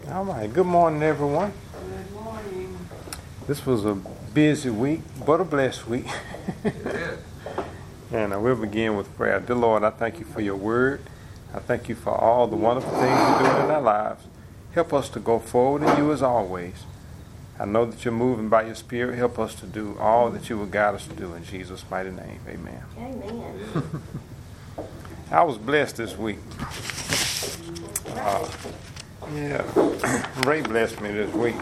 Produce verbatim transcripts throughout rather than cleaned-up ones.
All right. Good morning, everyone. Good morning. This was a busy week, but a blessed week. Yes. And I will begin with prayer. Dear Lord, I thank you for your word. I thank you for all the wonderful things you're doing in our lives. Help us to go forward in you as always. I know that you're moving by your spirit. Help us to do all that you will guide us to do in Jesus' mighty name. Amen. Amen. I was blessed this week. Uh, yeah, Ray blessed me this week.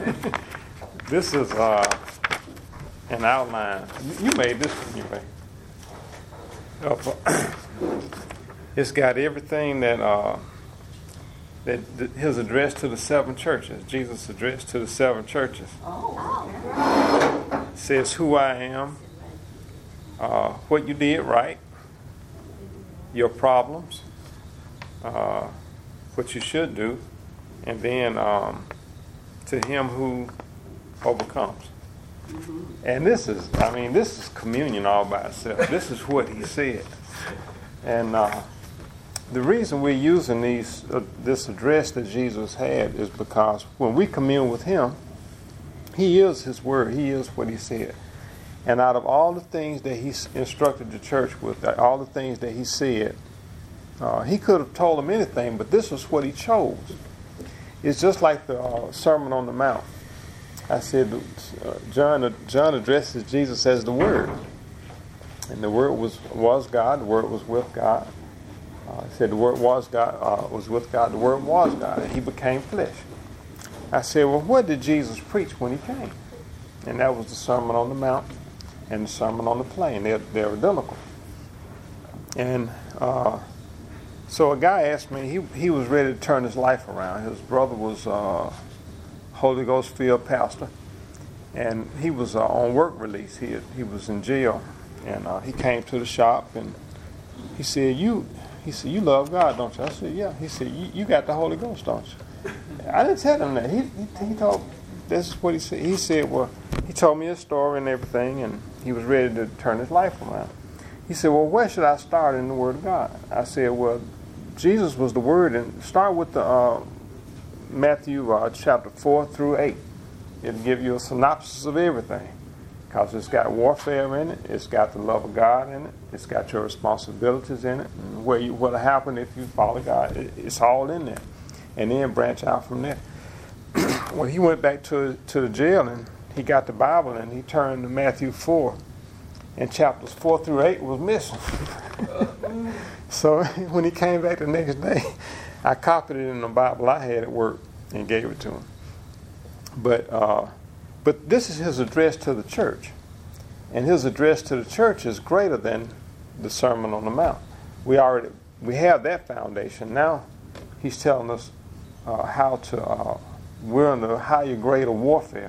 This is uh, an outline. You made this one, you made. Uh, it's got everything that uh, that, that his address to the seven churches. Jesus' address to the seven churches. Oh, It says who I am, uh, what you did right, your problems, uh, what you should do, and then um, to him who overcomes. Mm-hmm. And this is, I mean, this is communion all by itself. This is what he said. And uh, the reason we're using these, uh, this address that Jesus had is because when we commune with him, he is his word. He is what he said. And out of all the things that he instructed the church with, all the things that he said, uh, he could have told them anything, but this was what he chose. It's just like the uh, Sermon on the Mount. I said, uh, John, John addresses Jesus as the Word. And the Word was, was God, the Word was with God. Uh, he said the Word was God, uh, was with God, the Word was God, and he became flesh. I said, well, what did Jesus preach when he came? And that was the Sermon on the Mount and the Sermon on the Plain. They're, they're identical. And uh, so a guy asked me, he, he was ready to turn his life around. His brother was uh, Holy Ghost filled pastor, and he was uh, on work release. He, he was in jail, and uh, he came to the shop, and he said, you, he said, you love God, don't you? I said, yeah. He said, you, you got the Holy Ghost, don't you? I didn't tell him that. He, he, he told, this is what he said. He said, well, he told me his story and everything, and he was ready to turn his life around. He said, well, where should I start in the Word of God? I said, well, Jesus was the Word, and start with the uh, Matthew uh, chapter four through eight. It'll give you a synopsis of everything, because it's got warfare in it, it's got the love of God in it, it's got your responsibilities in it, and where you, what'll happen if you follow God. It, it's all in there. And then branch out from there. Well, he went back to to the jail, and he got the Bible, and he turned to Matthew four, and chapters four through eight was missing. So when he came back the next day, I copied it in the Bible I had at work and gave it to him. But uh, but this is his address to the church, and his address to the church is greater than the Sermon on the Mount. We already we have that foundation. Now he's telling us uh, how to. Uh, we're in the higher grade of warfare.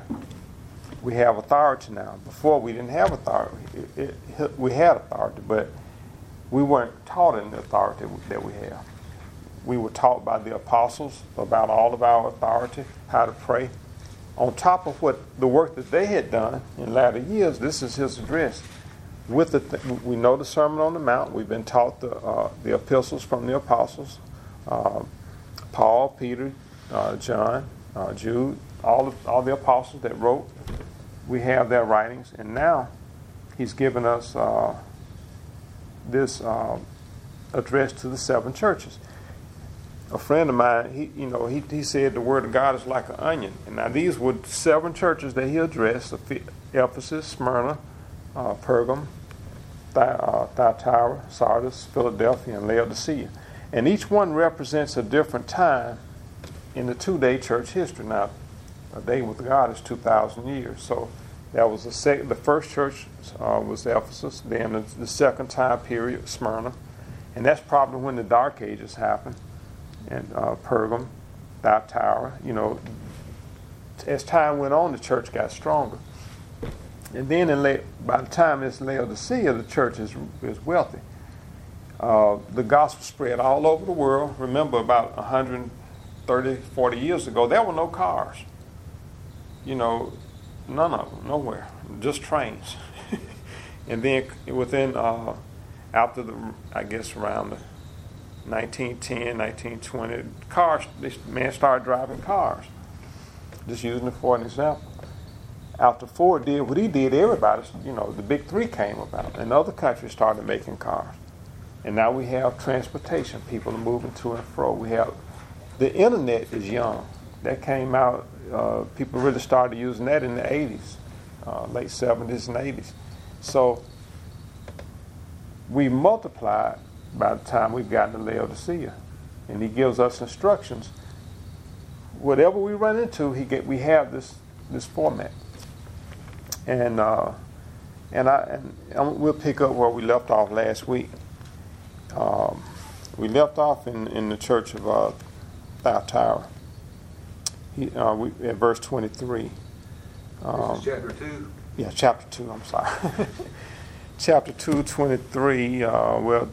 We have authority now. Before we didn't have authority. It, it, we had authority, but we weren't taught in the authority that we have. We were taught by the apostles about all of our authority, how to pray. On top of what the work that they had done in latter years, this is his address. With the th- we know the Sermon on the Mount. We've been taught the uh, the epistles from the apostles, uh, Paul, Peter, uh, John, uh, Jude, all of, all the apostles that wrote. We have their writings, and now he's given us uh, this uh, address to the seven churches. A friend of mine, he you know, he he said the Word of God is like an onion. And now these were seven churches that he addressed: Ephesus, Smyrna, uh, Pergam, Thy, uh, Thyatira, Sardis, Philadelphia, and Laodicea. And each one represents a different time in the two-day church history. Now, a day with God is two thousand years. So that was the sec- the first church uh, was Ephesus. Then the, the second time period, Smyrna. And that's probably when the Dark Ages happened. And uh, Pergam, Thyatira, you know, as time went on, the church got stronger. And then in La- by the time it's Laodicea, the church is, is wealthy. Uh, the gospel spread all over the world. Remember, about one hundred thirty, forty years ago, there were no cars. You know, none of them, nowhere, just trains. And then within, uh, after the, I guess around the nineteen ten, nineteen twenty, cars, this man started driving cars. Just using it for an example. After Ford did what he did, everybody, you know, the big three came about, and other countries started making cars. And now we have transportation. People are moving to and fro. We have, the internet is young. That came out, uh, people really started using that in the eighties, uh, late seventies and eighties. So we multiplied by the time we've gotten to Laodicea. And he gives us instructions. Whatever we run into, he get, we have this, this format. And uh, and I and, and we'll pick up where we left off last week. Um, we left off in, in the church of uh, Thyatira. He, uh, we, at verse twenty-three. Um, This is chapter two. Yeah, chapter two. I'm sorry. Chapter two, twenty-three. Uh, well,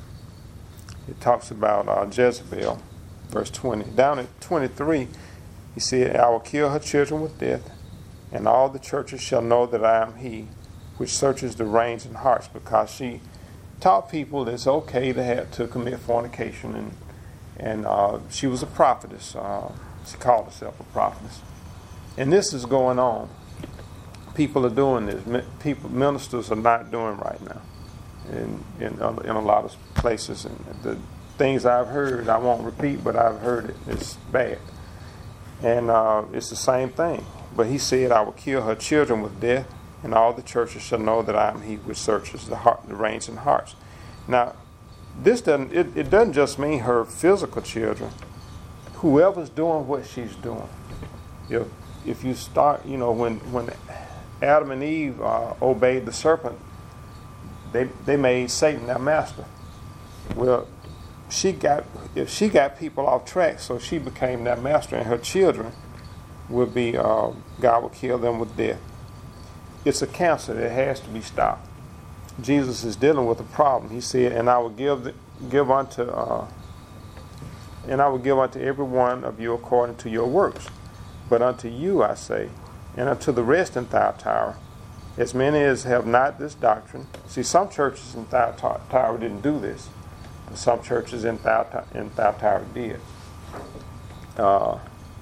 it talks about uh, Jezebel. Verse twenty. Down at twenty-three, he said, "I will kill her children with death, and all the churches shall know that I am he which searches the reins and hearts," because she taught people that it's okay to have to commit fornication, and and uh, she was a prophetess. Uh, she called herself a prophetess, and this is going on. People are doing this. People, ministers are not doing right now, in in in a lot of places. And the things I've heard, I won't repeat, but I've heard it. It's bad, and uh, it's the same thing. But he said, "I will kill her children with death, and all the churches shall know that I am he which searches the heart, the reins and hearts." Now, this doesn't. It, it doesn't just mean her physical children. Whoever's doing what she's doing. If if you start, you know, when when Adam and Eve uh, obeyed the serpent, they they made Satan their master. Well, she got if she got people off track, so she became their master, and her children will be uh, God will kill them with death. It's a cancer that has to be stopped. Jesus is dealing with a problem. He said, "And I will give the, give unto uh, and I will give unto every one of you according to your works. But unto you I say, and unto the rest in Thyatira, as many as have not this doctrine." See, some churches in Thyatira didn't do this. Some churches in Thyatira, in Thyatira did. Uh,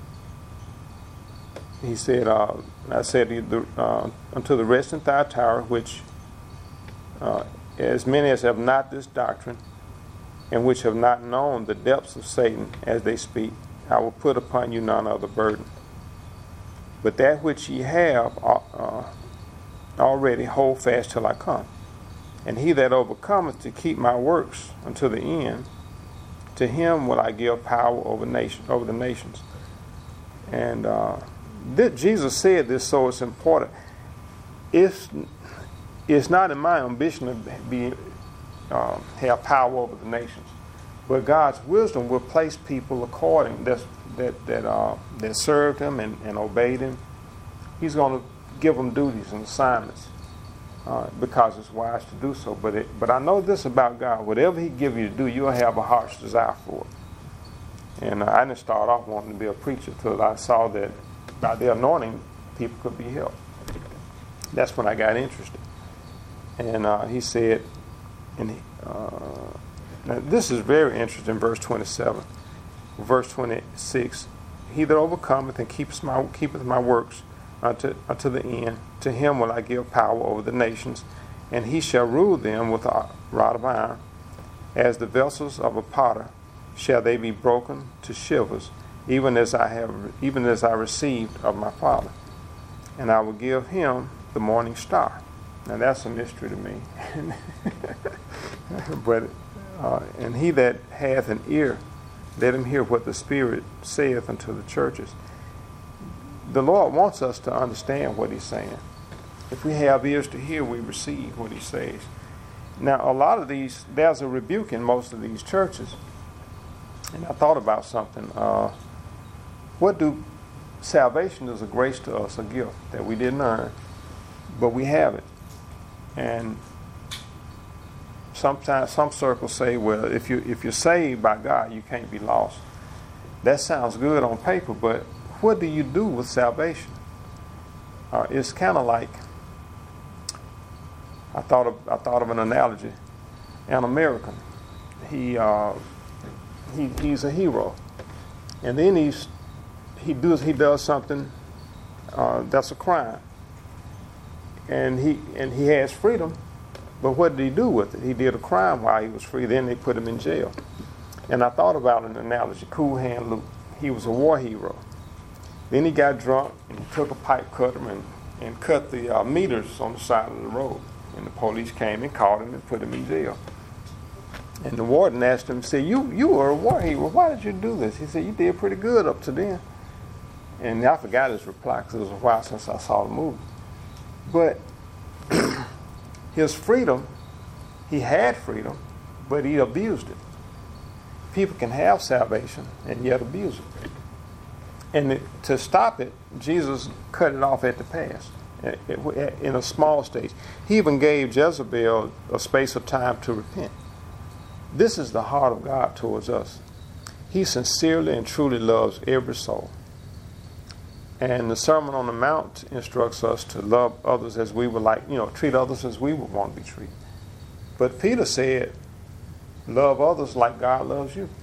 he said, uh, I said uh, unto the rest in Thyatira, which uh, as many as have not this doctrine, and which have not known the depths of Satan as they speak, I will put upon you none other burden. But that which ye have uh, already hold fast till I come. And he that overcometh to keep my works unto the end, to him will I give power over nation, over the nations. And uh, th- Jesus said this, so it's important. It's it's not in my ambition to be uh, have power over the nations, but God's wisdom will place people according that that that uh, that served Him and, and obeyed Him. He's going to give them duties and assignments. Uh, because it's wise to do so. But it, but I know this about God. Whatever He give you to do, you'll have a heart's desire for it. And uh, I didn't start off wanting to be a preacher until I saw that by the anointing, people could be helped. That's when I got interested. And uh, he said, and he, uh, now this is very interesting, verse twenty-seven. Verse twenty-six, he that overcometh and keepeth my, keepeth my works, Unto, unto the end, to him will I give power over the nations, and he shall rule them with a rod of iron. As the vessels of a potter shall they be broken to shivers, even as I have, even as I received of my Father. And I will give him the morning star. Now that's a mystery to me. but uh, and he that hath an ear, let him hear what the Spirit saith unto the churches. The Lord wants us to understand what He's saying. If we have ears to hear, we receive what He says. Now, a lot of these, there's a rebuke in most of these churches. And I thought about something. Uh, what do, salvation is a grace to us, a gift that we didn't earn, but we have it. And sometimes some circles say, well, if you if you're saved by God, you can't be lost. That sounds good on paper, but what do you do with salvation? Uh, it's kind of like, I thought of I thought of an analogy. An American, he uh, he, he's a hero. And then he's, he does he does something uh, that's a crime. And he and he has freedom, but what did he do with it? He did a crime while he was free. Then they put him in jail. And I thought about an analogy. Cool Hand Luke. He was a war hero. Then he got drunk and he took a pipe cutter and, and cut the uh, meters on the side of the road. And the police came and caught him and put him in jail. And the warden asked him, said, you, you were a war hero. Why did you do this? He said, you did pretty good up to then. And I forgot his reply because it was a while since I saw the movie. But his freedom, he had freedom, but he abused it. People can have salvation and yet abuse it. And it, to stop it, Jesus cut it off at the pass, in a small stage. He even gave Jezebel a space of time to repent. This is the heart of God towards us. He sincerely and truly loves every soul. And the Sermon on the Mount instructs us to love others as we would like, you know, treat others as we would want to be treated. But Peter said, love others like God loves you.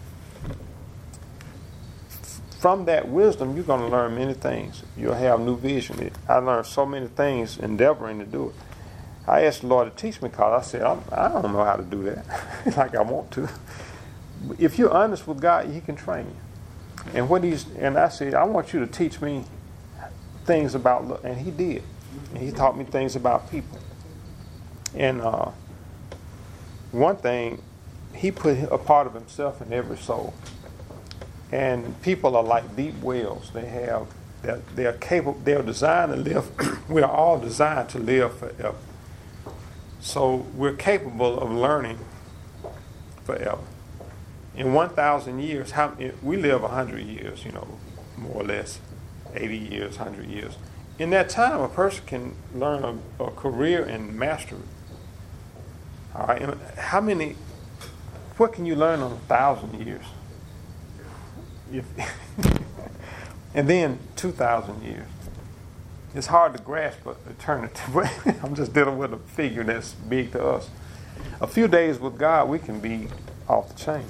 From that wisdom, you're going to learn many things. You'll have new vision. I learned so many things endeavoring to do it. I asked the Lord to teach me because I said, I'm, I don't know how to do that like I want to. If you're honest with God, He can train you. And what he's and I said, I want you to teach me things about love. And He did. And He taught me things about people. And uh, one thing, He put a part of Himself in every soul. And people are like deep wells. They have, they're, they're capable, they're designed to live. We are all designed to live forever. So we're capable of learning forever. In one thousand years, how, we live one hundred years, you know, more or less, eighty years, one hundred years. In that time, a person can learn a, a career and master it. All right, and how many, what can you learn in a thousand years? If, and then two thousand years. It's hard to grasp eternity. I'm just dealing with a figure that's big to us. A few days with God, we can be off the chain.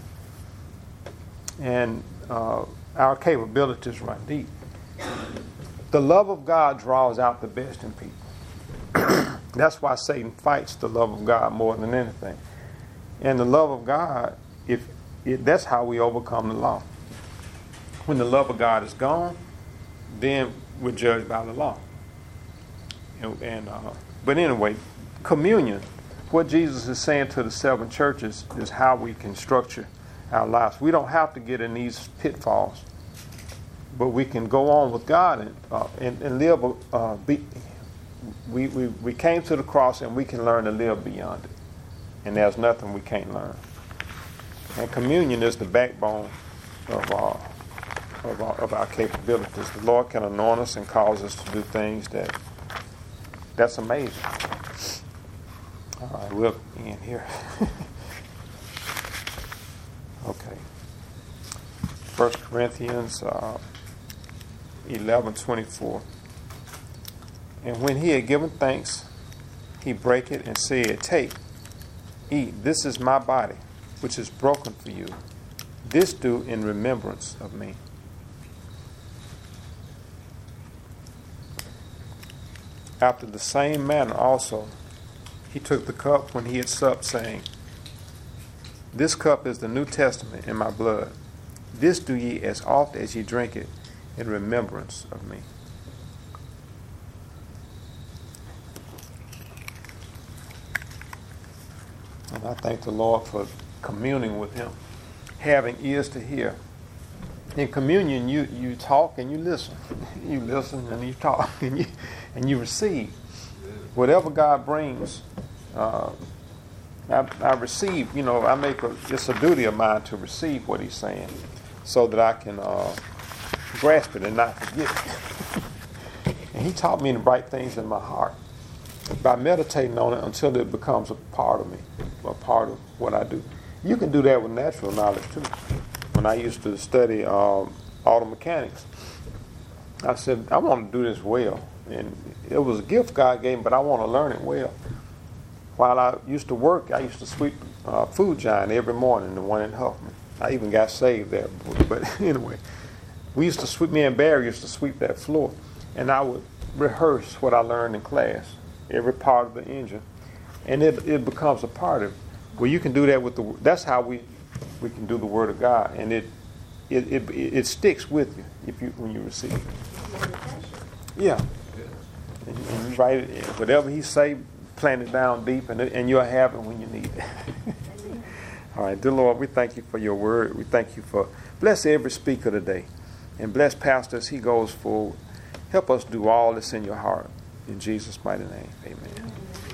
And uh, our capabilities run deep. The love of God draws out the best in people. That's why Satan fights the love of God more than anything. And the love of God, if it, that's how we overcome the law. When the love of God is gone, then we're judged by the law. And, and uh, but anyway, communion, what Jesus is saying to the seven churches is how we can structure our lives. We don't have to get in these pitfalls, but we can go on with God and uh, and, and live. Uh, be, we, we we came to the cross and we can learn to live beyond it. And there's nothing we can't learn. And communion is the backbone of our of our, of our capabilities. The Lord can anoint us and cause us to do things that that's amazing. All right, we'll end here. Okay. First Corinthians uh, eleven twenty-four. And when he had given thanks, he brake it and said, take, eat, this is my body, which is broken for you. This do in remembrance of me. After the same manner also, he took the cup when he had supped, saying, this cup is the New Testament in my blood. This do ye as oft as ye drink it in remembrance of me. And I thank the Lord for communing with Him, having ears to hear. In communion, you, you talk and you listen. You listen and you talk and you, and you receive. Whatever God brings, uh, I, I receive, you know, I make a, it's a duty of mine to receive what He's saying so that I can uh, grasp it and not forget it. And He taught me to write things in my heart by meditating on it until it becomes a part of me, a part of what I do. You can do that with natural knowledge too. When I used to study um, auto mechanics, I said, I want to do this well. And it was a gift God gave me, but I want to learn it well. While I used to work, I used to sweep uh, Food Giant every morning, the one in Huffman. I even got saved there. But anyway, we used to sweep, me and Barry used to sweep that floor. And I would rehearse what I learned in class, every part of the engine. And it, it becomes a part of it. Well, you can do that with the, that's how we, we can do the Word of God. And it, it, it, it sticks with you if you when you receive it. Yeah. And you, and you write it, whatever he say, plant it down deep, and, it, and you'll have it when you need it. All right, dear Lord, we thank you for your word. We thank you for, bless every speaker today. And bless Pastor as he goes forward. Help us do all this in your heart. In Jesus' mighty name, amen.